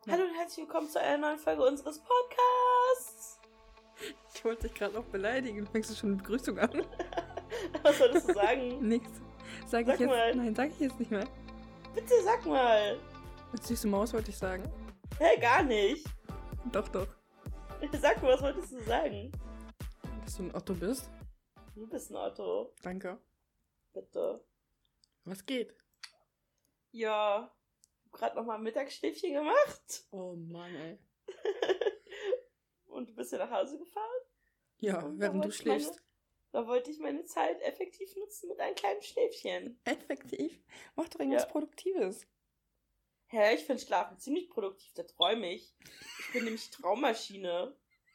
Hallo und herzlich willkommen zu einer neuen Folge unseres Podcasts. Ich wollte dich gerade noch beleidigen. Du fängst schon mit Begrüßung an. Was solltest du sagen? Nix. Sag ich Sag jetzt. mal. Nein, sag ich jetzt nicht mehr. Bitte sag mal. Als süße Maus wollte ich sagen. Hä, gar nicht. Doch. Sag mal, was wolltest du sagen? Dass du ein Otto bist. Du bist ein Otto. Danke. Bitte. Was geht? Ja, ich hab gerade nochmal ein Mittagsschläfchen gemacht. Oh Mann, ey. Und du bist ja nach Hause gefahren? Ja, Und während du schläfst. Da wollte ich meine Zeit effektiv nutzen mit einem kleinen Schläfchen. Effektiv? Mach doch irgendwas Ja. Produktives. Hä, ich finde Schlafen ziemlich produktiv, da träume ich. Ich bin nämlich Traummaschine.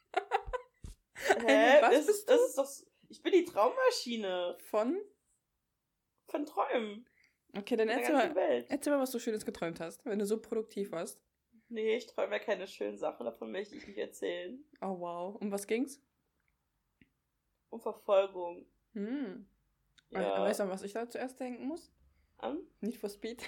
Hä? Was bist du? Das ist doch. Ich bin die Traummaschine Von? von Träumen. Okay, dann Der erzähl ganzen mal, Welt. was du Schönes geträumt hast, wenn du so produktiv warst. Nee, ich träume ja keine schönen Sachen, davon möchte ich nicht erzählen. Oh wow. Um was ging's? Um Verfolgung. Hm. Ja. Weißt du, an was ich da zuerst denken muss? An? Nicht for Speed.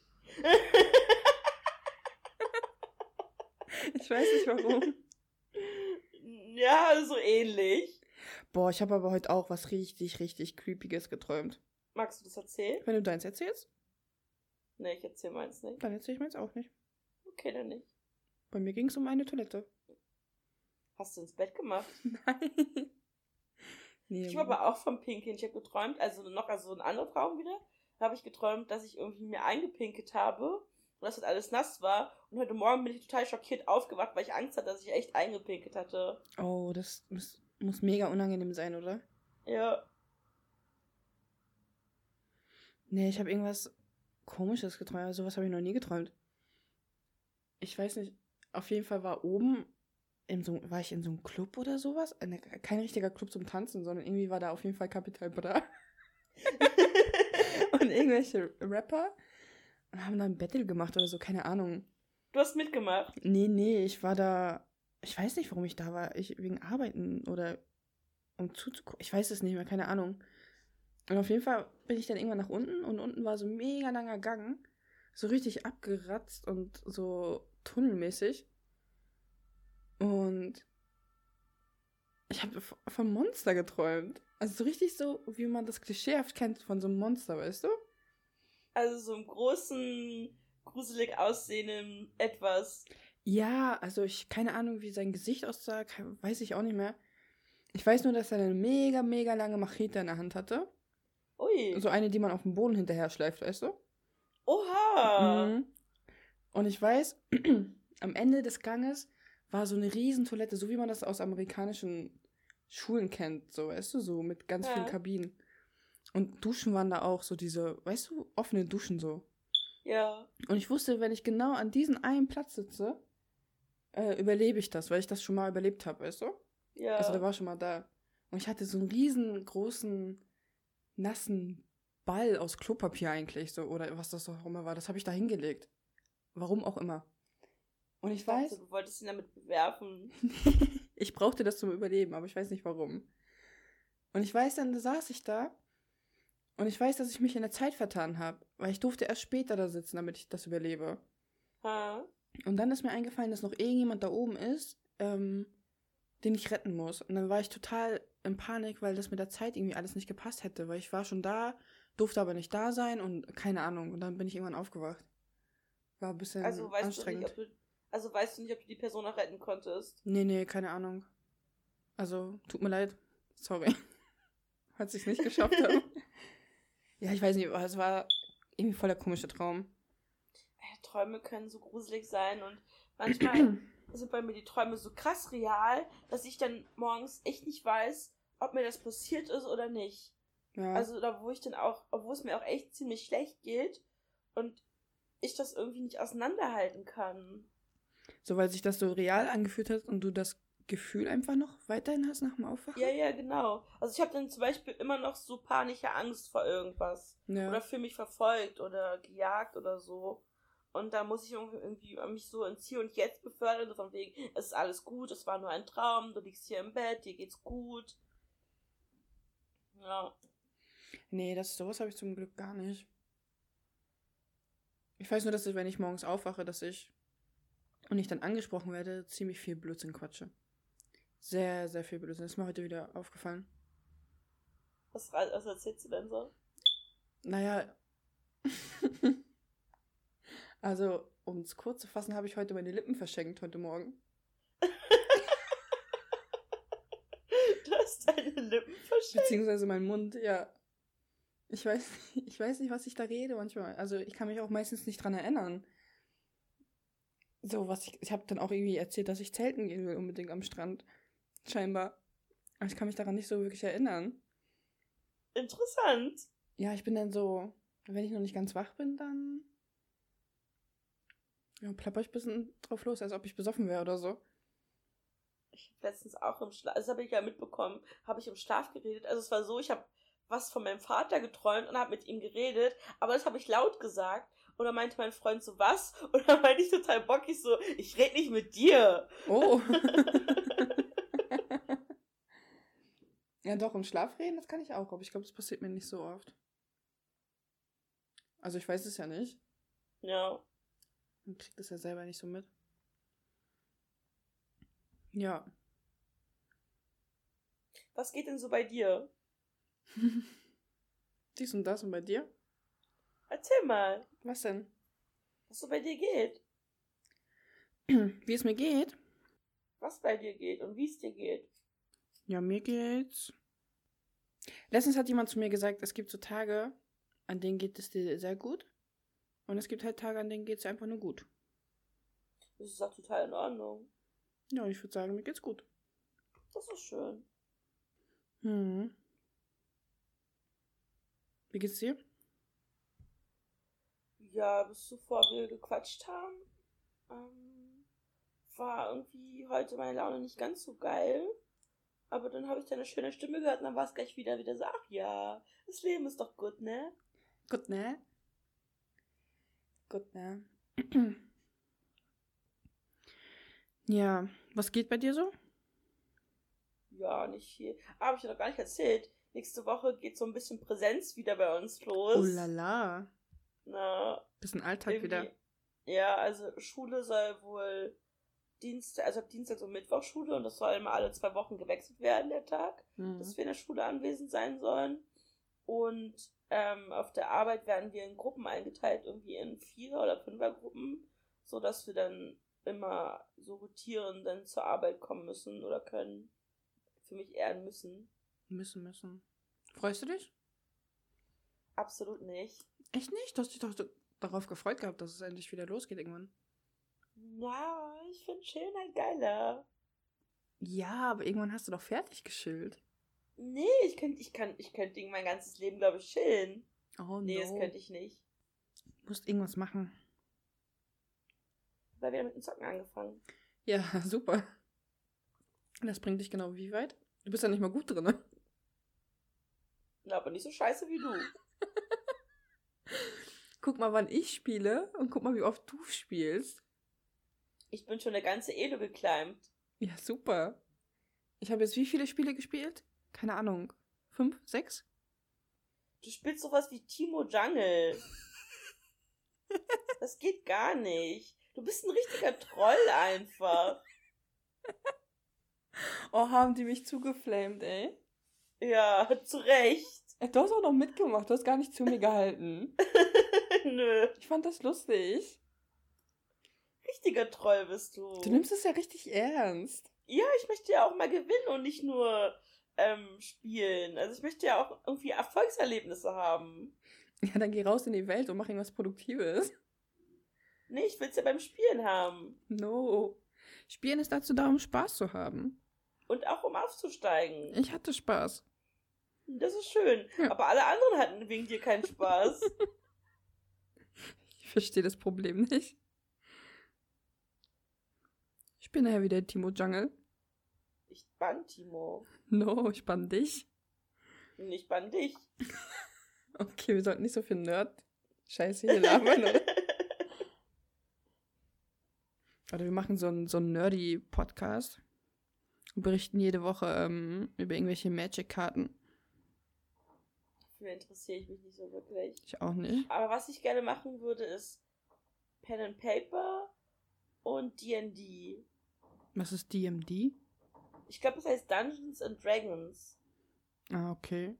Ich weiß nicht warum. Ja, so ähnlich. Boah, ich habe aber heute auch was richtig Creepiges geträumt. Magst du das erzählen? Wenn du deins erzählst, Nee, ich erzähl meins nicht. dann erzähle ich meins auch nicht. Okay, dann nicht. Bei mir ging es um eine Toilette. Hast du ins Bett gemacht? Nein. Nee, Ich war aber auch vom Pinkeln. Ich habe geträumt, also ein anderer Traum wieder. Da habe ich geträumt, dass ich irgendwie mir eingepinkelt habe und dass das alles nass war. Und heute Morgen bin ich total schockiert aufgewacht, weil ich Angst hatte, dass ich echt eingepinkelt hatte. oh, das muss mega unangenehm sein, oder? Ja. Nee, ich habe irgendwas Komisches geträumt. Also sowas habe ich noch nie geträumt. Ich weiß nicht. Auf jeden Fall war ich in so einem Club oder sowas? Kein richtiger Club zum Tanzen, sondern irgendwie war da auf jeden Fall Capital Bra. Und irgendwelche Rapper haben da ein Battle gemacht oder so, keine Ahnung. Du hast mitgemacht. Nee, ich war da. Ich weiß nicht, warum ich da war. Wegen Arbeiten oder um zuzugucken. Ich weiß es nicht mehr, keine Ahnung. Und auf jeden Fall bin ich dann irgendwann nach unten und unten war so ein mega langer Gang. So richtig abgeratzt und so tunnelmäßig. Und ich habe vom Monster geträumt. Also so richtig so, wie man das klischeehaft kennt von so einem Monster, weißt du? Also so einem großen, gruselig aussehenden etwas. Ja, also keine Ahnung, wie sein Gesicht aussah, weiß ich auch nicht mehr. Ich weiß nur, dass er eine mega lange Machete in der Hand hatte. Ui. So eine, die man auf dem Boden hinterher schleift, weißt du? Oha. Mhm. Und ich weiß, am Ende des Ganges war so eine riesen Toilette, so wie man das aus amerikanischen Schulen kennt, so, weißt du, so mit ganz vielen Ja. Kabinen. Und Duschen waren da auch so diese, weißt du, offene Duschen so. Ja. Und ich wusste, wenn ich genau an diesem einen Platz sitze, überlebe ich das, weil ich das schon mal überlebt habe, weißt du? Ja. Also der war schon mal da. Und ich hatte so einen riesengroßen, nassen Ball aus Klopapier eigentlich, so, oder was das auch immer war. Das habe ich da hingelegt. Warum auch immer. Und ich dachte, weiß, du wolltest ihn damit bewerfen. ich brauchte das zum Überleben, aber ich weiß nicht warum. Und ich weiß, dann saß ich da und ich weiß, dass ich mich in der Zeit vertan habe, weil ich durfte erst später da sitzen, damit ich das überlebe. Ha? Und dann ist mir eingefallen, dass noch irgendjemand da oben ist, den ich retten muss. Und dann war ich total in Panik, weil das mit der Zeit irgendwie alles nicht gepasst hätte, weil ich war schon da, durfte aber nicht da sein und keine Ahnung. Und dann bin ich irgendwann aufgewacht. War ein bisschen Also weißt anstrengend. du nicht, ob du die Person noch retten konntest. Nee, keine Ahnung. Also, tut mir leid. Sorry. Falls ich es nicht geschafft habe. Ja, ich weiß nicht, aber es war irgendwie voll der komische Traum. Träume können so gruselig sein und manchmal sind bei mir die Träume so krass real, dass ich dann morgens echt nicht weiß, ob mir das passiert ist oder nicht. Ja. Also da wo ich dann auch, obwohl es mir auch echt ziemlich schlecht geht und ich das irgendwie nicht auseinanderhalten kann. So, weil sich das so real angefühlt hat und du das Gefühl einfach noch weiterhin hast nach dem Aufwachen? Ja, genau. Also ich habe dann zum Beispiel immer noch so panische Angst vor irgendwas. Ja. Oder fühle mich verfolgt oder gejagt oder so. Und da muss ich irgendwie mich so ins Hier und Jetzt befördern, so von wegen, es ist alles gut, es war nur ein Traum, du liegst hier im Bett, dir geht's gut. Ja. Nee, sowas habe ich zum Glück gar nicht. Ich weiß nur, dass wenn ich morgens aufwache, dass ich und ich dann angesprochen werde, ziemlich viel Blödsinn quatsche. Sehr, sehr viel Blödsinn. Das ist mir heute wieder aufgefallen. Was erzählst du denn so? Naja, also, um es kurz zu fassen, habe ich heute meine Lippen verschenkt, heute Morgen. Du hast deine Lippen verschenkt? Beziehungsweise meinen Mund, ja. Ich weiß nicht, was ich da rede manchmal. Also, ich kann mich auch meistens nicht dran erinnern. So, ich habe dann auch irgendwie erzählt, dass ich zelten gehen will, unbedingt am Strand. Scheinbar. Aber ich kann mich daran nicht so wirklich erinnern. Interessant. Ja, ich bin dann so, wenn ich noch nicht ganz wach bin, dann ja, plapper ich ein bisschen drauf los, als ob ich besoffen wäre oder so. Ich habe letztens auch im Schlaf, das habe ich ja mitbekommen, habe ich im Schlaf geredet. Also es war so, ich habe was von meinem Vater geträumt und habe mit ihm geredet, aber das habe ich laut gesagt. Und dann meinte mein Freund so, was? Und dann meinte ich total bockig so, ich rede nicht mit dir. Oh. Ja, doch, im Schlaf reden, das kann ich auch, aber ich glaube, das passiert mir nicht so oft. Also ich weiß es ja nicht. Ja. Man kriegt das ja selber nicht so mit. Ja. Was geht denn so bei dir? Dies und das und bei dir? Erzähl mal, Was denn? was so bei dir geht. Wie es mir geht? Was bei dir geht und wie es dir geht. Ja, mir geht's. Letztens hat jemand zu mir gesagt, es gibt so Tage, an denen geht es dir sehr gut. Und es gibt halt Tage, an denen geht es dir einfach nur gut. Das ist auch total in Ordnung. Ja, ich würde sagen, mir geht's gut. Das ist schön. Wie geht's dir? Ja, bis zuvor wir gequatscht haben, war irgendwie heute meine Laune nicht ganz so geil. Aber dann habe ich deine schöne Stimme gehört und dann war es gleich wieder so, ach ja, das Leben ist doch gut, ne? Gut, ne? Gut, ne? Ja, was geht bei dir so? Ja, nicht viel. Aber habe ich dir noch gar nicht erzählt. Nächste Woche geht so ein bisschen Präsenz wieder bei uns los. Oh la la. Na, Bisschen Alltag irgendwie, wieder. ja, also Schule soll wohl ab Dienstag und Mittwoch Schule und das soll immer alle 2 Wochen gewechselt werden, der Tag, dass wir in der Schule anwesend sein sollen. Und auf der Arbeit werden wir in Gruppen eingeteilt, irgendwie in 4- oder 5er-Gruppen, sodass wir dann immer so rotierend dann zur Arbeit kommen müssen oder können. Für mich eher müssen. Müssen. Freust du dich? Absolut nicht. Echt nicht? Du hast dich doch darauf gefreut gehabt, dass es endlich wieder losgeht irgendwann. Na, ich finde Chillen geiler. Ja, aber irgendwann hast du doch fertig geschillt. Nee, ich könnte mein ganzes Leben, glaube ich, chillen. Oh Nee, no. das könnte ich nicht. Du musst irgendwas machen. Weil wir haben mit dem Zocken angefangen. Ja, super. Das bringt dich genau wie weit? Du bist ja nicht mal gut drin, ne? Na, aber nicht so scheiße wie du. Guck mal, wann ich spiele und guck mal, wie oft du spielst. Ich bin schon eine ganze Elo geclimbt. Ja, super. Ich habe jetzt wie viele Spiele gespielt? Keine Ahnung. 5, 6? Du spielst sowas wie Timo Jungle. Das geht gar nicht. Du bist ein richtiger Troll einfach. Oh, haben die mich zugeflamed, ey. Ja, zu Recht. Du hast auch noch mitgemacht, du hast gar nicht zu mir gehalten. Nö. Ich fand das lustig. Richtiger Troll bist du. Du nimmst es ja richtig ernst. Ja, ich möchte ja auch mal gewinnen und nicht nur spielen. Also ich möchte ja auch irgendwie Erfolgserlebnisse haben. Ja, dann geh raus in die Welt und mach irgendwas Produktives. Nee, ich will's ja beim Spielen haben. No. Spielen ist dazu da, um Spaß zu haben. Und auch um aufzusteigen. Ich hatte Spaß. Das ist schön. Ja. Aber alle anderen hatten wegen dir keinen Spaß. Ich verstehe das Problem nicht. Ich bin nachher wieder Timo Jungle. Ich bann Timo. No, ich bann dich. Und ich bann dich. Okay, wir sollten nicht so viel Nerd-Scheiße hier labern, oder? Oder wir machen so einen Nerdy-Podcast und berichten jede Woche über irgendwelche Magic-Karten. Dafür interessiere ich mich nicht so wirklich. Ich auch nicht. Aber was ich gerne machen würde, ist Pen and Paper und D&D. Was ist DMD? Ich glaube, das heißt Dungeons and Dragons. Ah, okay.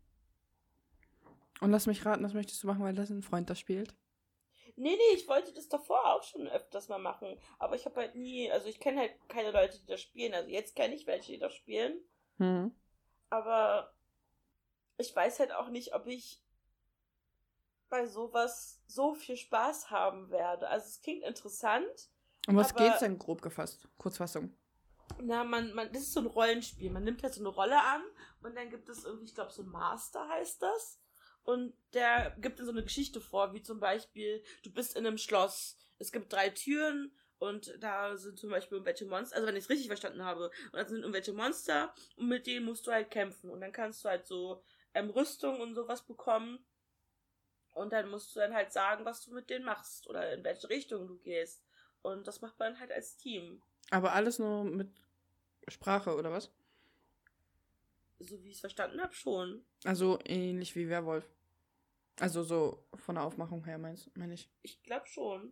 Und lass mich raten, das möchtest du machen, weil das ein Freund das spielt? Nee, ich wollte das davor auch schon öfters mal machen. Aber ich habe halt nie, also ich kenne halt keine Leute, die das spielen. Also jetzt kenne ich welche, die das spielen. Aber ich weiß halt auch nicht, ob ich bei sowas so viel Spaß haben werde. Also es klingt interessant. Um was geht's denn grob gefasst? Kurzfassung. Na, das ist so ein Rollenspiel. Man nimmt halt so eine Rolle an und dann gibt es irgendwie, ich glaube, so ein Master heißt das. Und der gibt dann so eine Geschichte vor, wie zum Beispiel, du bist in einem Schloss. Es gibt 3 Türen und da sind zum Beispiel irgendwelche Monster, also wenn ich es richtig verstanden habe, und da sind irgendwelche Monster und mit denen musst du halt kämpfen. Und dann kannst du halt so Rüstung und sowas bekommen. Und dann musst du dann halt sagen, was du mit denen machst oder in welche Richtung du gehst. Und das macht man halt als Team. Aber alles nur mit Sprache, oder was? So wie ich es verstanden habe, schon. Also ähnlich wie Werwolf. Also so von der Aufmachung her, meine ich. Ich glaube schon.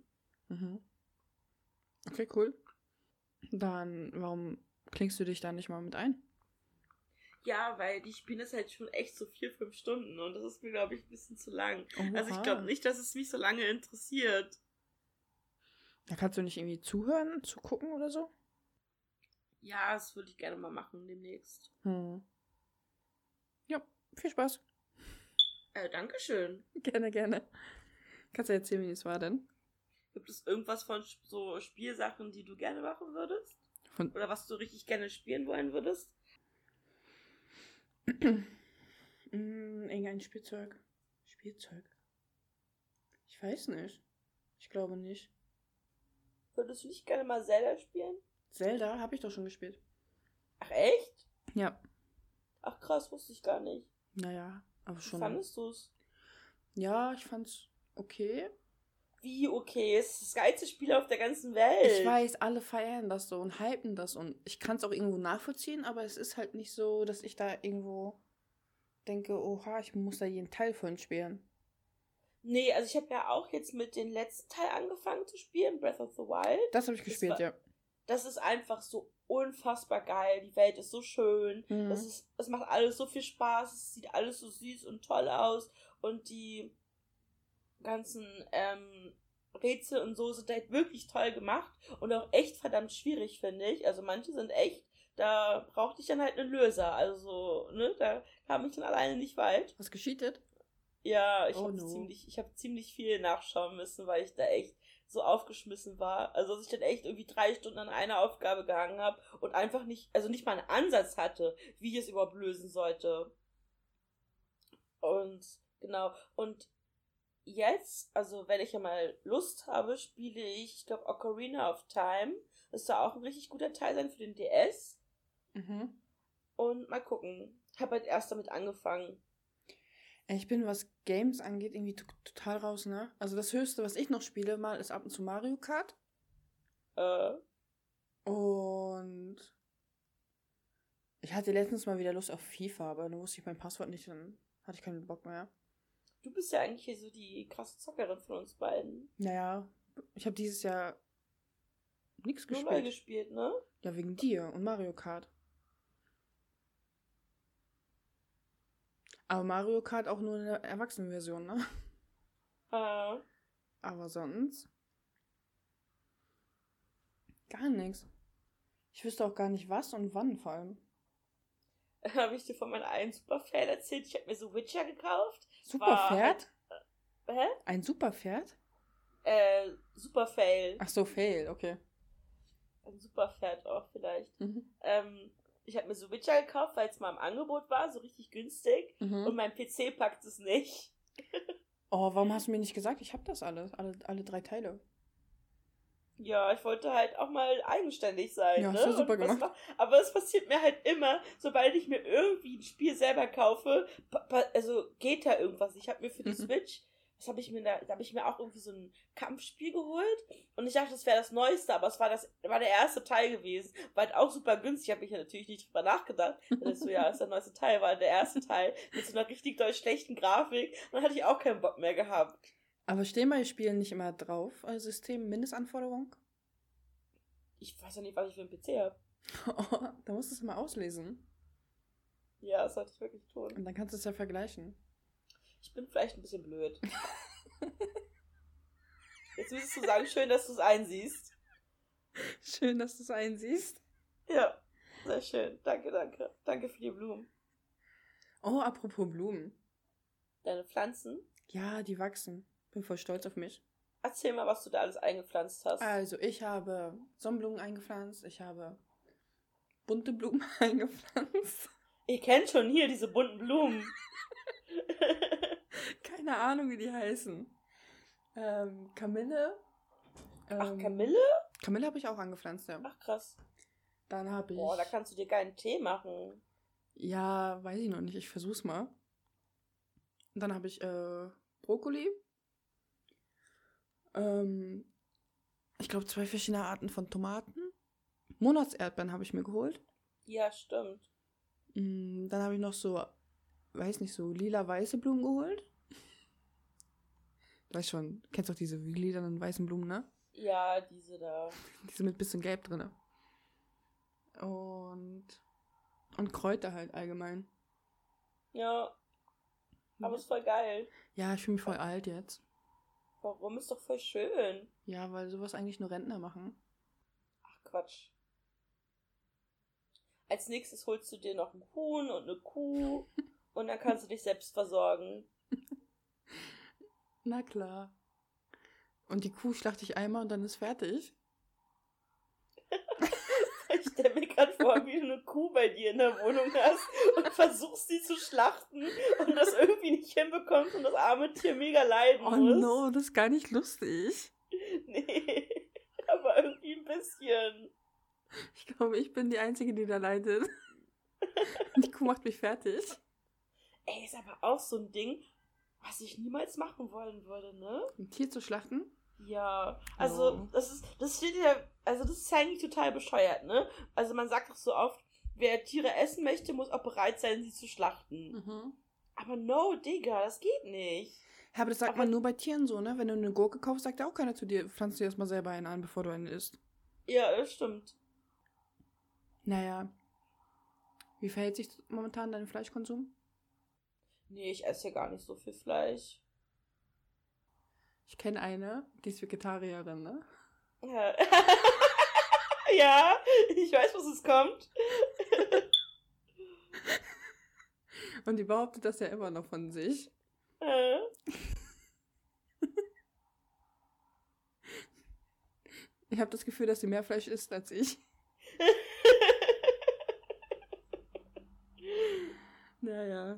Okay, cool. Dann, warum klingst du dich da nicht mal mit ein? Ja, weil die spielen das halt schon echt so 4-5 Stunden und das ist mir, glaube ich, ein bisschen zu lang. Oha. Also ich glaube nicht, dass es mich so lange interessiert. Da kannst du nicht irgendwie zuhören, zugucken oder so? Ja, das würde ich gerne mal machen demnächst. Ja, viel Spaß. Dankeschön. Gerne. Kannst du erzählen, wie es war denn? Gibt es irgendwas von so Spielsachen, die du gerne machen würdest? Oder was du richtig gerne spielen wollen würdest? Irgendein Spielzeug. Ich weiß nicht. Ich glaube nicht. Würdest du nicht gerne mal Zelda spielen? Zelda habe ich doch schon gespielt. Ach, echt? Ja. Ach, krass, wusste ich gar nicht. Naja, aber schon. Wie fandest du's? Ja, ich fand's okay. Wie okay? Es ist das geilste Spiel auf der ganzen Welt. Ich weiß, alle feiern das so und hypen das und ich kann es auch irgendwo nachvollziehen, aber es ist halt nicht so, dass ich da irgendwo denke, oha, ich muss da jeden Teil von spielen. Nee, also ich habe ja auch jetzt mit dem letzten Teil angefangen zu spielen, Breath of the Wild. Das habe ich gespielt, ja. Das ist einfach so unfassbar geil. Die Welt ist so schön. Es macht alles so viel Spaß. Es sieht alles so süß und toll aus. Und die ganzen Rätsel und so sind halt wirklich toll gemacht. Und auch echt verdammt schwierig, finde ich. Also manche sind echt, da brauchte ich dann halt einen Löser. Also, ne, da kam ich dann alleine nicht weit. Was gescheatet? Ja, ich habe ziemlich viel nachschauen müssen, weil ich da echt so aufgeschmissen war. Also, dass ich dann echt irgendwie 3 Stunden an einer Aufgabe gehangen habe und einfach nicht, also nicht mal einen Ansatz hatte, wie ich es überhaupt lösen sollte. Und, genau. Und jetzt, also wenn ich ja mal Lust habe, spiele ich glaube, Ocarina of Time. Das soll auch ein richtig guter Teil sein für den DS. Und mal gucken. Ich habe halt erst damit angefangen. Ich bin, was Games angeht, irgendwie total raus, ne? Also das Höchste, was ich noch spiele, mal, ist ab und zu Mario Kart. Und ich hatte letztens mal wieder Lust auf FIFA, aber dann wusste ich mein Passwort nicht, dann hatte ich keinen Bock mehr. Du bist ja eigentlich hier so die krasse Zockerin von uns beiden. Naja, ich habe dieses Jahr nichts gespielt. Nur neu gespielt, ne? Ja, wegen dir und Mario Kart. Aber Mario Kart auch nur in der Erwachsenenversion, ne? Aber sonst gar nichts. Ich wüsste auch gar nicht was und wann vor allem. Habe ich dir von meinem einen Superpferd erzählt? Ich habe mir so Witcher gekauft. Superpferd? Hä? Ein Superpferd? Superfail. Ach so, Fail, okay. Ein Superpferd auch vielleicht. Ich habe mir so Witcher gekauft, weil es mal im Angebot war, so richtig günstig. Und mein PC packt es nicht. Oh, warum hast du mir nicht gesagt? Ich habe das alles. Alle 3 Teile. Ja, ich wollte halt auch mal eigenständig sein. Ja, ne? hast du super gemacht. Aber es passiert mir halt immer, sobald ich mir irgendwie ein Spiel selber kaufe, also geht da irgendwas. Ich habe mir für die Switch, da habe ich mir auch irgendwie so ein Kampfspiel geholt und ich dachte, das wäre das Neueste, aber es war der erste Teil gewesen. War halt auch super günstig, habe ich ja natürlich nicht drüber nachgedacht. Dann ist so, ja, ist der neueste Teil, war der erste Teil mit so einer richtig doll schlechten Grafik. Und dann hatte ich auch keinen Bock mehr gehabt. Aber stehen bei Spielen nicht immer drauf, System Mindestanforderung? Ich weiß ja nicht, was ich für einen PC habe. Oh, da musst du es mal auslesen. Ja, das sollte ich wirklich tun. Und dann kannst du es ja vergleichen. Ich bin vielleicht ein bisschen blöd. Jetzt müsstest du sagen, schön, dass du es einsiehst. Schön, dass du es einsiehst. Ja, sehr schön. Danke, danke. Danke für die Blumen. Oh, apropos Blumen. Deine Pflanzen? Ja, die wachsen. Bin voll stolz auf mich. Erzähl mal, was du da alles eingepflanzt hast. Also, ich habe Sonnenblumen eingepflanzt. Ich habe bunte Blumen eingepflanzt. Ihr kennt schon hier diese bunten Blumen. Keine Ahnung, wie die heißen. Kamille. Ach, Kamille? Kamille habe ich auch angepflanzt, ja. Ach, krass. Dann habe ich... Boah, da kannst du dir geilen Tee machen. Ja, weiß ich noch nicht. Ich versuch's mal. Und dann habe ich Brokkoli. Ich glaube 2 verschiedene Arten von Tomaten. Monatserdbeeren habe ich mir geholt. Ja, stimmt. Dann habe ich noch so, weiß nicht, so lila-weiße Blumen geholt. Du weißt schon, kennst doch diese lilanen weißen Blumen, ne? Ja, diese da. Diese mit bisschen Gelb drin. Und Kräuter halt allgemein. Ja. Aber ist voll geil. Ja, ich fühle mich voll alt jetzt. Warum? Ist doch voll schön. Ja, weil sowas eigentlich nur Rentner machen. Ach, Quatsch. Als nächstes holst du dir noch ein Huhn und eine Kuh und dann kannst du dich selbst versorgen. Na klar. Und die Kuh schlachte ich einmal und dann ist fertig. Ich stelle mir gerade vor, wie du eine Kuh bei dir in der Wohnung hast und versuchst, sie zu schlachten und das irgendwie nicht hinbekommst und das arme Tier mega leiden muss. Oh no, das ist gar nicht lustig. Nee, aber irgendwie ein bisschen. Ich glaube, ich bin die Einzige, die da leidet. Die Kuh macht mich fertig. Ey, ist aber auch so ein Ding, was ich niemals machen wollen würde, ne? Ein Tier zu schlachten? Ja, also Oh. das steht ja, also das ist ja eigentlich total bescheuert, ne? Also man sagt doch so oft, wer Tiere essen möchte, muss auch bereit sein, sie zu schlachten. Mhm. Aber no, Digga, das geht nicht. Ja, aber das sagt Aber- man nur bei Tieren so, ne? Wenn du eine Gurke kaufst, sagt ja auch keiner zu dir, pflanzt dir erstmal selber einen an, bevor du einen isst. Ja, das stimmt. Naja. Wie verhält sich momentan dein Fleischkonsum? Nee, ich esse ja gar nicht so viel Fleisch. Ich kenne eine, die ist Vegetarierin, ne? Ja, ja, ich weiß, was es kommt. Und die behauptet das ja immer noch von sich. Äh, Ich habe das Gefühl, dass sie mehr Fleisch isst als ich. Naja.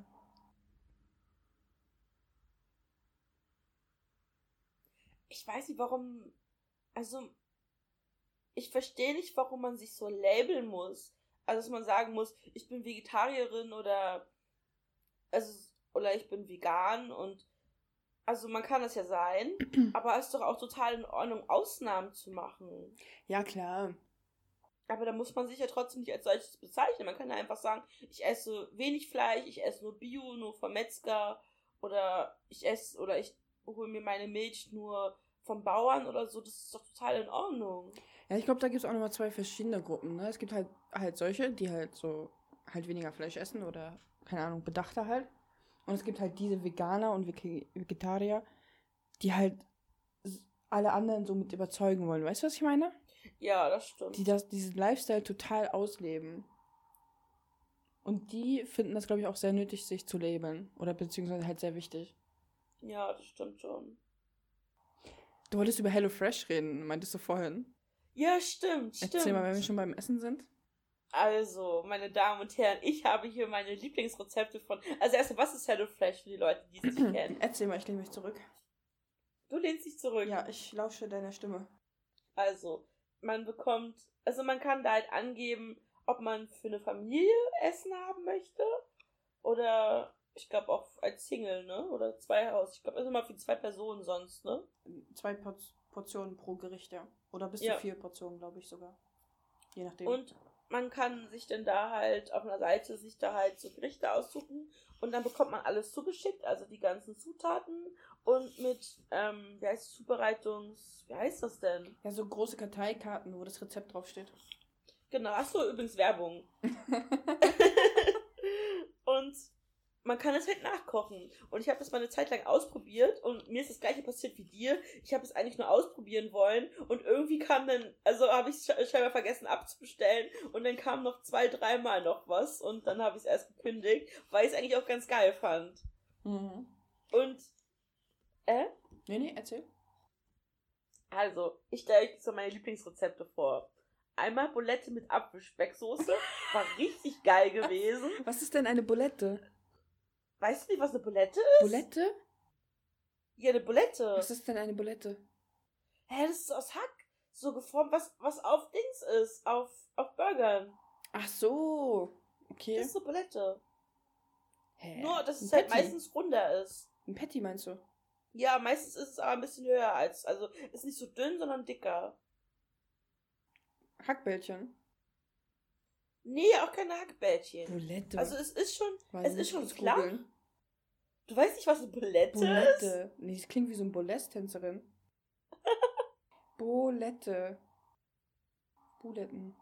Ich weiß nicht, warum. Also, ich verstehe nicht, warum man sich so labeln muss. Also, dass man sagen muss, ich bin Vegetarierin oder. Also, oder ich bin vegan und. Also, man kann das ja sein, aber es ist doch auch total in Ordnung, Ausnahmen zu machen. Ja, klar. Aber da muss man sich ja trotzdem nicht als solches bezeichnen. Man kann ja einfach sagen, ich esse wenig Fleisch, ich esse nur Bio, nur vom Metzger oder ich hole mir meine Milch nur vom Bauern oder so. Das ist doch total in Ordnung. Ja, ich glaube, da gibt es auch nochmal 2 verschiedene Gruppen, ne? Es gibt halt solche, die halt so halt weniger Fleisch essen oder, keine Ahnung, Bedachter halt. Und es gibt halt diese Veganer und Vegetarier, die halt alle anderen so mit überzeugen wollen. Weißt du, was ich meine? Ja, das stimmt. Die diesen Lifestyle total ausleben. Und die finden das, glaube ich, auch sehr nötig, sich zu labeln. Oder beziehungsweise halt sehr wichtig. Ja, das stimmt schon. Du wolltest über HelloFresh reden, meintest du vorhin. Ja, stimmt. Erzähl mal, wenn wir schon beim Essen sind. Also, meine Damen und Herren, ich habe hier meine Lieblingsrezepte von. Also erstmal, was ist HelloFresh für die Leute, die es nicht kennen? Erzähl mal, ich lehne mich zurück. Du lehnst dich zurück. Ja, ich lausche deiner Stimme. Also, man kann da halt angeben, ob man für eine Familie Essen haben möchte oder ich glaube auch als Single, ne? Oder 2 Haus. Ich glaube, das ist immer für 2 Personen sonst, ne? 2 Portionen pro Gericht, ja. Oder bis Ja. zu 4 Portionen, glaube ich sogar. Je nachdem. Und man kann sich dann da halt auf einer Seite sich da halt so Gerichte aussuchen und dann bekommt man alles zugeschickt, also die ganzen Zutaten und mit, wie heißt wie heißt das denn? Ja, so große Karteikarten, wo das Rezept draufsteht. Genau, achso, übrigens Werbung. Und man kann es halt nachkochen. Und ich habe das mal eine Zeit lang ausprobiert und mir ist das gleiche passiert wie dir. Ich habe es eigentlich nur ausprobieren wollen und irgendwie kam dann, also habe ich es scheinbar vergessen abzubestellen und dann kam noch 2-3 Mal noch was und dann habe ich es erst gekündigt, weil ich es eigentlich auch ganz geil fand. Mhm. Und, Nee, erzähl. also, ich stelle euch so meine Lieblingsrezepte vor. Einmal Bulette mit Apfelspecksoße, war richtig geil gewesen. Was ist denn eine Bulette? Weißt du nicht, was eine Bulette ist? Bulette? Ja, eine Bulette. Was ist denn eine Bulette? Hä, das ist aus Hack. So geformt, was auf Dings ist. Auf Burgern. Ach so. Okay. Das ist eine Bulette. Hä? Nur, dass es Ein halt Patty. meistens runder ist. Ein Patty meinst du? Ja, meistens ist es aber ein bisschen höher als. Also, ist nicht so dünn, sondern dicker. Hackbällchen. Nee, auch keine Hackbällchen. Bulette. Also, es ist schon. Weiß Es nicht, ist schon kurz flach. googeln. Du weißt nicht, was eine Bulette ist? Bulette. Nee, das klingt wie so eine Burlesque-Tänzerin. Bulette. Buletten.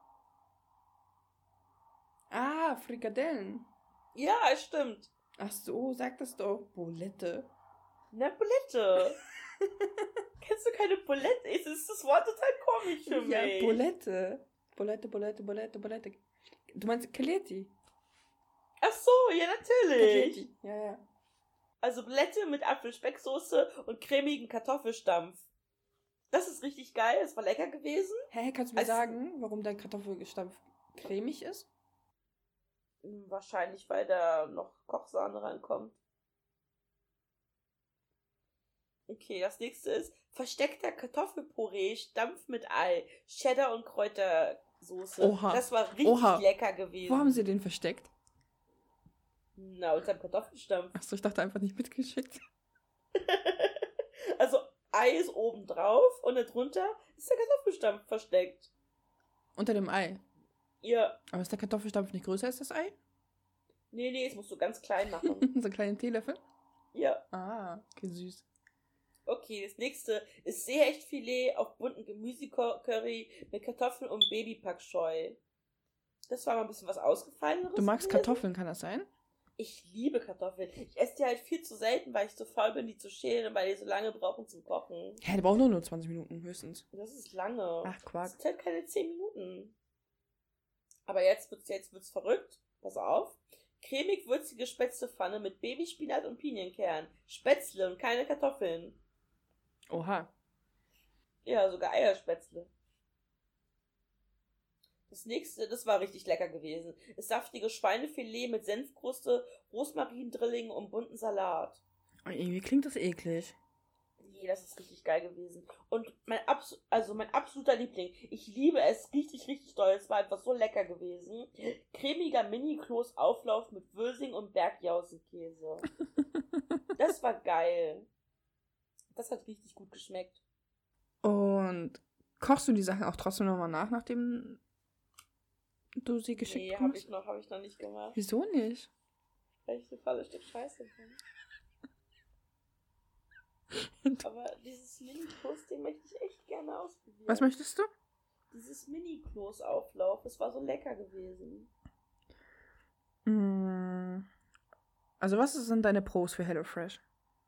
Ah, Frikadellen. Ja, es stimmt. Ach so, sag das doch. Bulette. Eine Bulette. Kennst du keine Bulette? Es ist das Wort total komisch für mich. Ja, Bulette. Bulette. Du meinst Caletti? Ach so, ja, natürlich. Caletti. Ja. Also Bulette mit Apfelspecksoße und cremigen Kartoffelstampf. Das ist richtig geil, das war lecker gewesen. Hä, kannst du mir Also- sagen, warum dein Kartoffelstampf cremig ist? Wahrscheinlich, weil da noch Kochsahne reinkommt. Okay, das nächste ist versteckter Kartoffelpüree, Stampf mit Ei, Cheddar und Kräutersoße. Oha. Das war richtig Oha. lecker gewesen. Wo haben sie den versteckt? Na, unterm Kartoffelstampf. Achso, ich dachte einfach nicht mitgeschickt. Also Ei ist oben drauf und darunter ist der Kartoffelstampf versteckt. Unter dem Ei. Ja. Aber ist der Kartoffelstampf nicht größer als das Ei? Nee, das musst du ganz klein machen. So einen kleinen Teelöffel? Ja. Ah, okay, süß. Okay, das nächste ist Seehechtfilet auf bunten Gemüsecurry mit Kartoffeln und Babypackscheu. Das war mal ein bisschen was Ausgefalleneres. Du magst gewesen. Kartoffeln, kann das sein? Ich liebe Kartoffeln. Ich esse die halt viel zu selten, weil ich zu faul bin, die zu schälen und weil die so lange brauchen zum Kochen. Hä, die brauchen nur 20 Minuten höchstens. Das ist lange. Ach, Das Quark. sind halt keine 10 Minuten. Aber jetzt wird's verrückt. Pass auf. Cremig würzige Spätzlepfanne mit Babyspinat und Pinienkern. Spätzle und keine Kartoffeln. Oha. Ja, sogar Eierspätzle. Das nächste, das war richtig lecker gewesen, ist saftiges Schweinefilet mit Senfkruste, Rosmarindrilling und bunten Salat. Oh, irgendwie klingt das eklig. Nee, das ist richtig geil gewesen. Und mein absoluter Liebling, ich liebe es richtig doll, es war einfach so lecker gewesen. Cremiger Mini-Kloß-Auflauf mit Würsing und Bergjausenkäse. Das war geil. Das hat richtig gut geschmeckt. Und kochst du die Sachen auch trotzdem nochmal nach, nachdem du sie geschickt Nee, bekommst? hab ich noch nicht gemacht. Wieso nicht? Weil ich total ein Stück Scheiße bin. Aber dieses Mini-Kloß-Ding möchte ich echt gerne ausprobieren. Was möchtest du? Dieses Mini-Kloß-Auflauf, das war so lecker gewesen. Also was sind deine Pros für HelloFresh?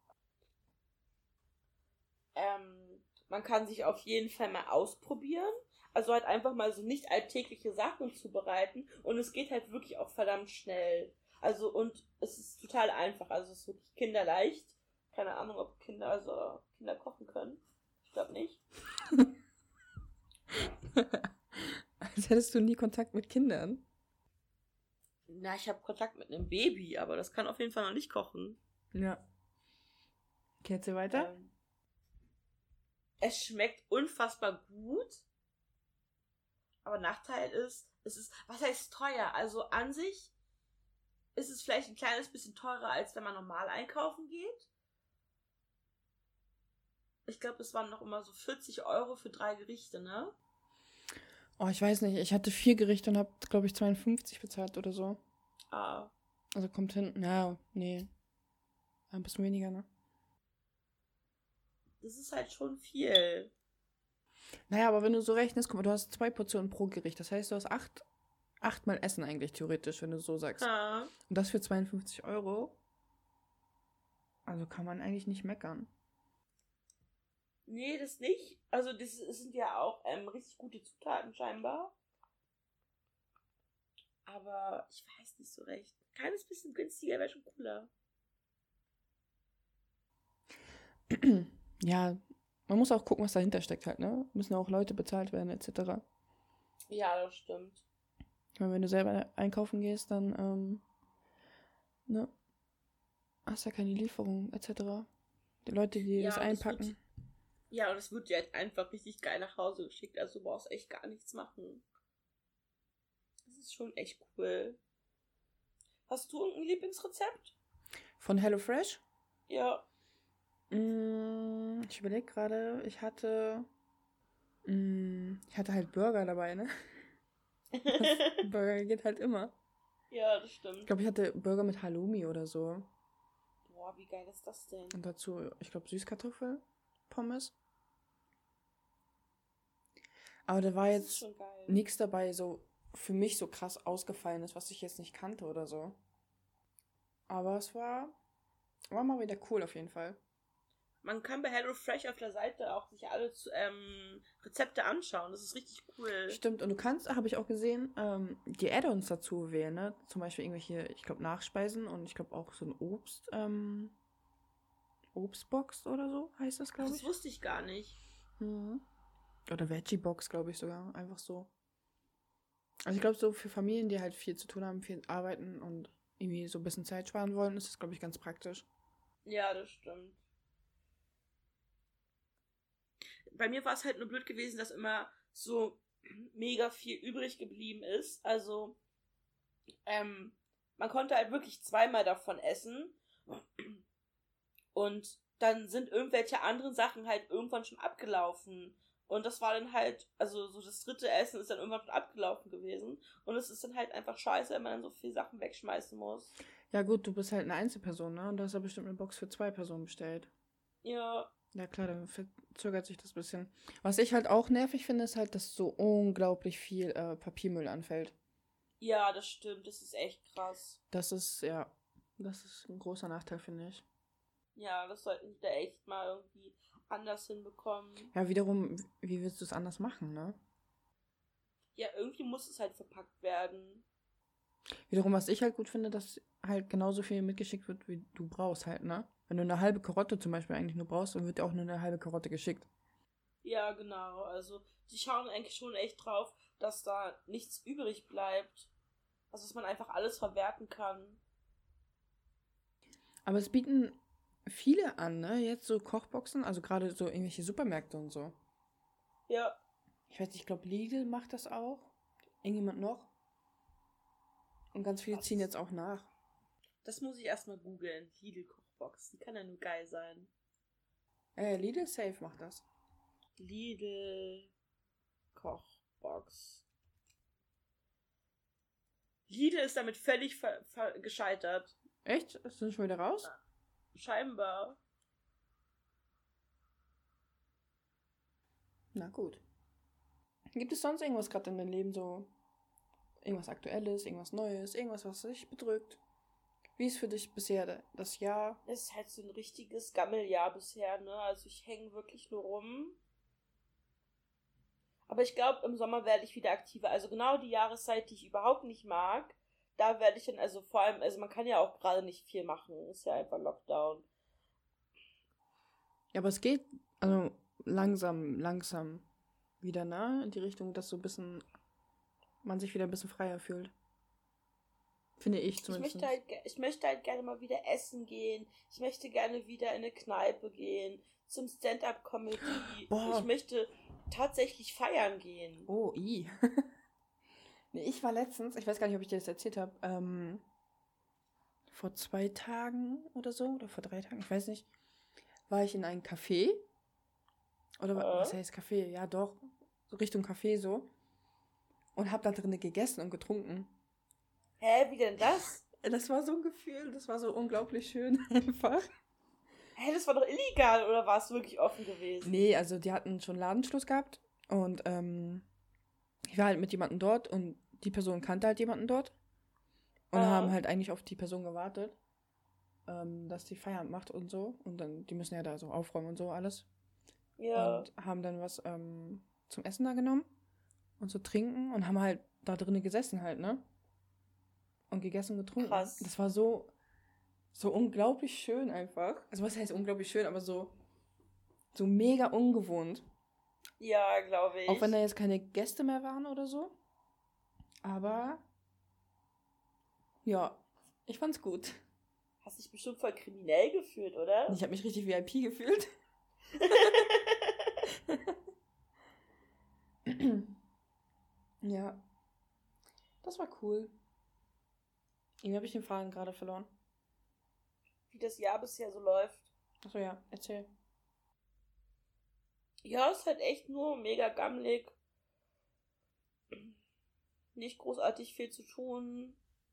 Man kann sich auf jeden Fall mal ausprobieren. Also halt einfach mal so nicht alltägliche Sachen zubereiten. Und es geht halt wirklich auch verdammt schnell. Also und es ist total einfach. Also es ist wirklich kinderleicht. Keine Ahnung, ob Kinder kochen können. Ich glaube nicht. Als hättest du nie Kontakt mit Kindern. Na, ich habe Kontakt mit einem Baby, aber das kann auf jeden Fall noch nicht kochen. Ja. Okay, erzähl weiter. Es schmeckt unfassbar gut. Aber Nachteil ist, was heißt teuer? Also an sich ist es vielleicht ein kleines bisschen teurer, als wenn man normal einkaufen geht. Ich glaube, es waren noch immer so 40 € für 3 Gerichte, ne? Oh, ich weiß nicht. Ich hatte 4 Gerichte und habe, glaube ich, 52 bezahlt oder so. Ah. Also kommt hin. Ja, nee. Ein bisschen weniger, ne? Das ist halt schon viel. Naja, aber wenn du so rechnest, guck mal, du hast 2 Portionen pro Gericht. Das heißt, du hast 8 mal Essen eigentlich, theoretisch, wenn du so sagst. Ha. Und das für 52 Euro. Also kann man eigentlich nicht meckern. Nee, das nicht. Also das sind ja auch richtig gute Zutaten scheinbar. Aber ich weiß nicht so recht. Kleines bisschen günstiger wäre schon cooler. Ja, man muss auch gucken, was dahinter steckt halt, ne? Müssen auch Leute bezahlt werden, etc. Ja, das stimmt. Ich meine, wenn du selber einkaufen gehst, dann, ne, hast ja keine Lieferung, etc. Die Leute, die Ja, das und einpacken. und es wird dir halt einfach richtig geil nach Hause geschickt. Also du brauchst echt gar nichts machen. Das ist schon echt cool. Hast du irgendein Lieblingsrezept? Von HelloFresh? Ja. Ich überlege gerade, ich hatte halt Burger dabei, ne? Burger geht halt immer. Ja, das Ich stimmt. glaube, ich hatte Burger mit Halloumi oder so. Boah, wie geil ist das denn? Und dazu, ich glaube, Süßkartoffel, Pommes. Aber da war Das ist jetzt schon geil. nichts dabei, so für mich so krass ausgefallen ist, was ich jetzt nicht kannte oder so. Aber es war mal wieder cool auf jeden Fall. Man kann bei HelloFresh auf der Seite auch sich alle Rezepte anschauen. Das ist richtig cool. Stimmt, und du kannst, habe ich auch gesehen, die Add-ons dazu wählen, ne? Zum Beispiel irgendwelche, ich glaube, Nachspeisen und ich glaube auch so ein Obstbox oder so heißt das, glaube Das ich. wusste ich gar nicht. Mhm. Oder Veggie-Box, glaube ich sogar. Einfach so. Also ich glaube, so für Familien, die halt viel zu tun haben, viel arbeiten und irgendwie so ein bisschen Zeit sparen wollen, ist das, glaube ich, ganz praktisch. Ja, das stimmt. Bei mir war es halt nur blöd gewesen, dass immer so mega viel übrig geblieben ist. Also, man konnte halt wirklich zweimal davon essen. Und dann sind irgendwelche anderen Sachen halt irgendwann schon abgelaufen. Und das war dann halt, also so das dritte Essen ist dann irgendwann schon abgelaufen gewesen. Und es ist dann halt einfach scheiße, wenn man dann so viele Sachen wegschmeißen muss. Ja gut, du bist halt eine Einzelperson, ne? Und du hast ja bestimmt eine Box für 2 Personen bestellt. Ja, Ja klar, dann verzögert sich das ein bisschen. Was ich halt auch nervig finde, ist halt, dass so unglaublich viel Papiermüll anfällt. ja, das stimmt. Das ist echt krass. Das ist ein großer Nachteil, finde ich. Ja, das sollten die da echt mal irgendwie anders hinbekommen. Ja, wiederum, wie willst du es anders machen, ne? Ja, irgendwie muss es halt verpackt werden. Wiederum, was ich halt gut finde, dass halt genauso viel mitgeschickt wird, wie du brauchst halt, ne? Wenn du eine halbe Karotte zum Beispiel eigentlich nur brauchst, dann wird dir auch nur eine halbe Karotte geschickt. Ja, genau. Also, die schauen eigentlich schon echt drauf, dass da nichts übrig bleibt. Also, dass man einfach alles verwerten kann. Aber es bieten viele an, ne? Jetzt so Kochboxen, also gerade so irgendwelche Supermärkte und so. Ja, Ich weiß nicht, ich glaube Lidl macht das auch. Irgendjemand noch. Und ganz viele ziehen jetzt auch nach. das muss ich erstmal googeln. Lidl-Kochbox. Die kann ja nur geil sein. Lidl Safe macht das. Lidl-Kochbox. Lidl ist damit völlig gescheitert. Echt? Ist das schon wieder raus? Scheinbar. Na gut. Gibt es sonst irgendwas gerade in deinem Leben so? Irgendwas Aktuelles, irgendwas Neues, irgendwas, was dich bedrückt? Wie ist für dich bisher das Jahr? Es ist halt so ein richtiges Gammeljahr bisher, ne? Also ich hänge wirklich nur rum. Aber ich glaube, im Sommer werde ich wieder aktiver. Also genau die Jahreszeit, die ich überhaupt nicht mag, da werde ich dann, also vor allem, also man kann ja auch gerade nicht viel machen. Ist ja einfach Lockdown. Ja, aber es geht also langsam wieder, ne? In die Richtung, dass so ein bisschen man sich wieder ein bisschen freier fühlt. Finde ich zumindest. Ich möchte halt gerne mal wieder essen gehen. Ich möchte gerne wieder in eine Kneipe gehen. Zum Stand-up-Comedy. Boah. Ich möchte tatsächlich feiern gehen. Oh, i. Nee, ich war letztens, ich weiß gar nicht, ob ich dir das erzählt habe, vor 2 Tagen oder so, oder vor 3 Tagen, ich weiß nicht, war ich in einem Café. Oder was heißt Café? Ja, doch. So Richtung Café so. und habe da drin gegessen und getrunken. Hä, wie denn das? Das war so ein Gefühl, das war so unglaublich schön einfach. Hä, das war doch illegal oder war es wirklich offen gewesen? Nee, also die hatten schon Ladenschluss gehabt und ich war halt mit jemandem dort und die Person kannte halt jemanden dort und haben halt eigentlich auf die Person gewartet, dass die Feierabend macht und so und dann, die müssen ja da so aufräumen und so alles. Ja. Und haben dann was zum Essen da genommen und zu trinken und haben halt da drinnen gesessen halt, ne? Und gegessen und getrunken. Krass. Das war so unglaublich schön einfach. Also was heißt unglaublich schön, aber so mega ungewohnt. Ja, glaube ich. Auch wenn da jetzt keine Gäste mehr waren oder so. Aber ja, ich fand's gut. Hast dich bestimmt voll kriminell gefühlt, oder? Ich habe mich richtig VIP gefühlt. Ja. Das war cool. Irgendwie habe ich den Faden gerade verloren. Wie das Jahr bisher so läuft. Achso, ja, erzähl. Ja, ist halt echt nur mega gammelig. Nicht großartig viel zu tun.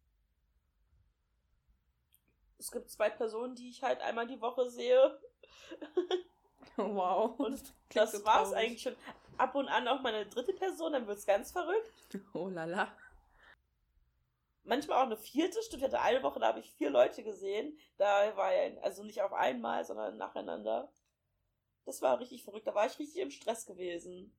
Es gibt 2 Personen, die ich halt einmal die Woche sehe. Wow. Und klingt das so war's traurig. eigentlich schon. Ab und an auch meine 3. Person, dann wird's ganz verrückt. Oh lala. Manchmal auch eine 4. Stimmt, ich hatte eine Woche, da habe ich 4 Leute gesehen. Da war ja, also nicht auf einmal, sondern nacheinander. Das war richtig verrückt. Da war ich richtig im Stress gewesen.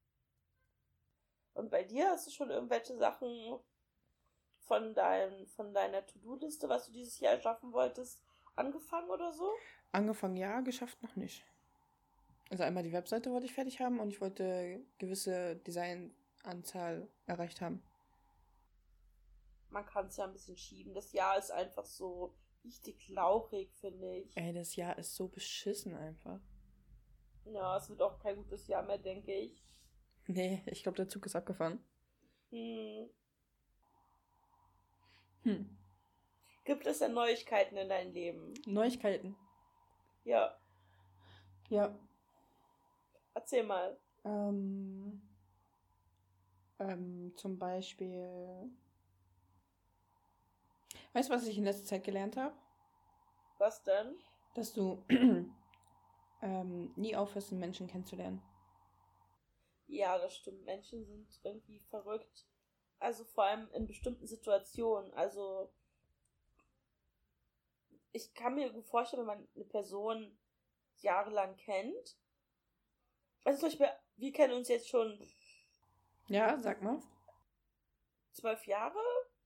Und bei dir hast du schon irgendwelche Sachen von deiner To-Do-Liste, was du dieses Jahr schaffen wolltest, angefangen oder so? Angefangen ja, geschafft noch nicht. Also einmal die Webseite wollte ich fertig haben und ich wollte gewisse Designanzahl erreicht haben. Man kann es ja ein bisschen schieben. Das Jahr ist einfach so richtig lauchig, finde ich. Ey, das Jahr ist so beschissen einfach. Ja, es wird auch kein gutes Jahr mehr, denke ich. Nee, ich glaube, der Zug ist abgefahren. Hm. Hm. Gibt es denn Neuigkeiten in deinem Leben? Neuigkeiten. Ja, Ja. erzähl mal. Zum Beispiel. Weißt du, was ich in letzter Zeit gelernt habe? Was denn? Dass du nie aufhörst, einen Menschen kennenzulernen. Ja, das stimmt. Menschen sind irgendwie verrückt. Also vor allem in bestimmten Situationen. Also ich kann mir gut vorstellen, wenn man eine Person jahrelang kennt. Also zum Beispiel, wir kennen uns jetzt schon Ja, sag mal. 12 Jahre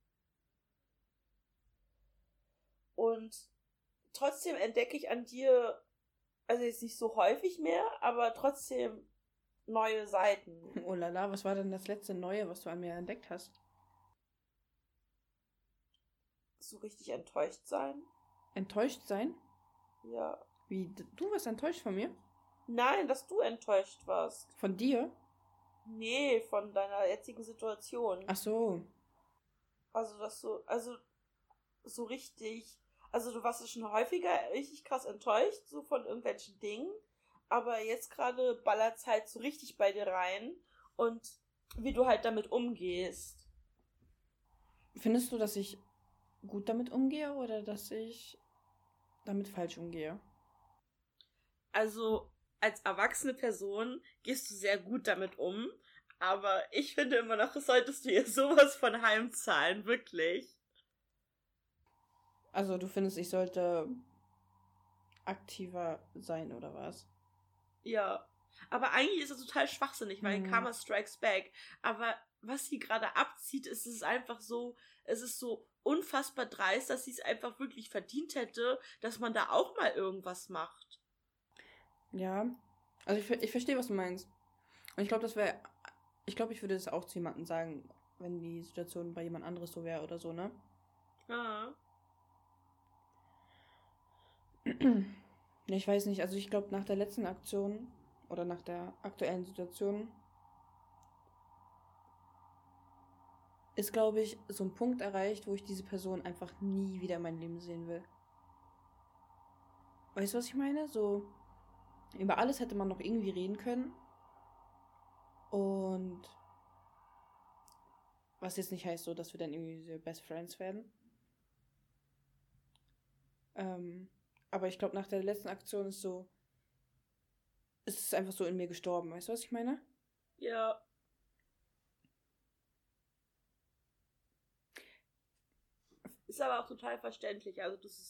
und trotzdem entdecke ich an dir, also jetzt nicht so häufig mehr, aber trotzdem neue Seiten. Oh lala, was war denn das letzte Neue, was du an mir entdeckt hast? So richtig enttäuscht sein. Enttäuscht sein? Ja. Wie, du warst enttäuscht von mir? Nein, dass du enttäuscht warst. Von dir? Nee, von deiner jetzigen Situation. Ach so. Also, dass du, also so richtig, also du warst ja schon häufiger richtig krass enttäuscht, so von irgendwelchen Dingen, aber jetzt gerade ballert halt so richtig bei dir rein und wie du halt damit umgehst. Findest du, dass ich gut damit umgehe oder dass ich damit falsch umgehe? Also, als erwachsene Person gehst du sehr gut damit um, aber ich finde immer noch, solltest du ihr sowas von heimzahlen, wirklich. Also du findest, ich sollte aktiver sein oder was? Ja. Aber eigentlich ist das total schwachsinnig, weil Mhm. Karma strikes back. Aber was sie gerade abzieht, ist es einfach so, es ist so unfassbar dreist, dass sie es einfach wirklich verdient hätte, dass man da auch mal irgendwas macht. Ja. Also ich verstehe, was du meinst. Und ich glaube, ich würde das auch zu jemandem sagen, wenn die Situation bei jemand anderes so wäre oder so, ne? Ja. Ja, ich weiß nicht, also ich glaube, nach der letzten Aktion oder nach der aktuellen Situation ist, glaube ich, so ein Punkt erreicht, wo ich diese Person einfach nie wieder in meinem Leben sehen will. Weißt du, was ich meine? So, über alles hätte man noch irgendwie reden können. Und Was jetzt nicht heißt so, dass wir dann irgendwie so Best Friends werden. Aber ich glaube, nach der letzten Aktion ist es einfach so in mir gestorben. Weißt du, was ich meine? Ja. Ist aber auch total verständlich. Also das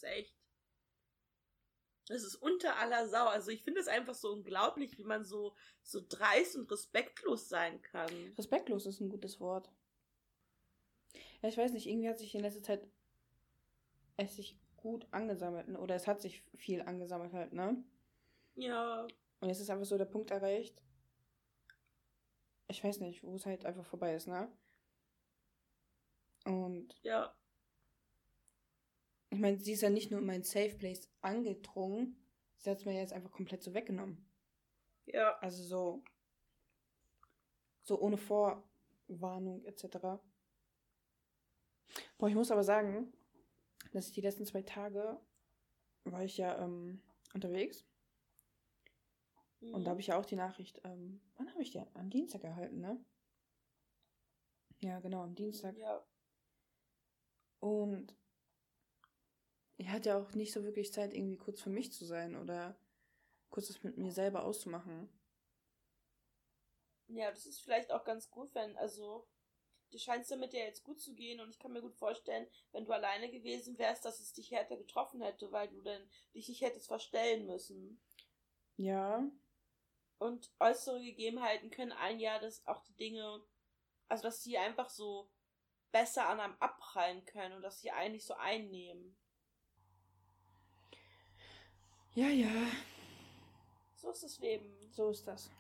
ist unter aller Sau. Also ich finde es einfach so unglaublich, wie man so dreist und respektlos sein kann. Respektlos ist ein gutes Wort. Ja, ich weiß nicht, irgendwie hat sich in letzter Zeit es sich gut angesammelt, oder es hat sich viel angesammelt halt, ne? Ja. Und jetzt ist einfach so der Punkt erreicht, ich weiß nicht, wo es halt einfach vorbei ist, ne? Und ja. Ich meine, sie ist ja nicht nur in meinen Safe Place angedrungen, sie hat es mir jetzt einfach komplett so weggenommen. Ja. Also so ohne Vorwarnung etc. Boah, ich muss aber sagen, dass ich die letzten 2 Tage war ich ja unterwegs. Und da habe ich ja auch die Nachricht, wann habe ich die? Am Dienstag erhalten, ne? Ja, genau, am Dienstag. Ja. Und ich hatte ja auch nicht so wirklich Zeit, irgendwie kurz für mich zu sein oder kurz das mit mir selber auszumachen. Ja, das ist vielleicht auch ganz gut, dir scheint es damit ja jetzt gut zu gehen und ich kann mir gut vorstellen, wenn du alleine gewesen wärst, dass es dich härter getroffen hätte, weil du dann dich nicht hättest verstellen müssen. Ja. Und äußere Gegebenheiten können einen ja die Dinge, also dass sie einfach so besser an einem abprallen können und dass sie einen nicht so einnehmen. Ja, ja. So ist das Leben. So ist das.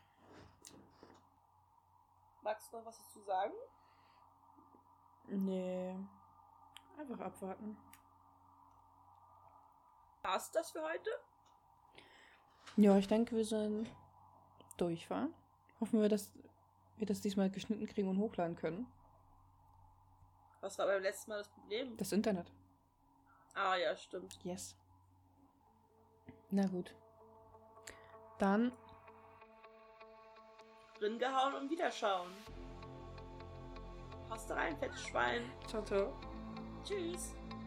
Magst du noch was dazu sagen? Nee. Einfach abwarten. War's das für heute? Ja, ich denke, wir sind durch, wa? Hoffen wir, dass wir das diesmal geschnitten kriegen und hochladen können. Was war beim letzten Mal das Problem? Das Internet. Ah ja, stimmt. Yes. Na gut. Dann Drin gehauen und wieder schauen. Haust rein, fettes Schwein. ciao, ciao. Tschüss.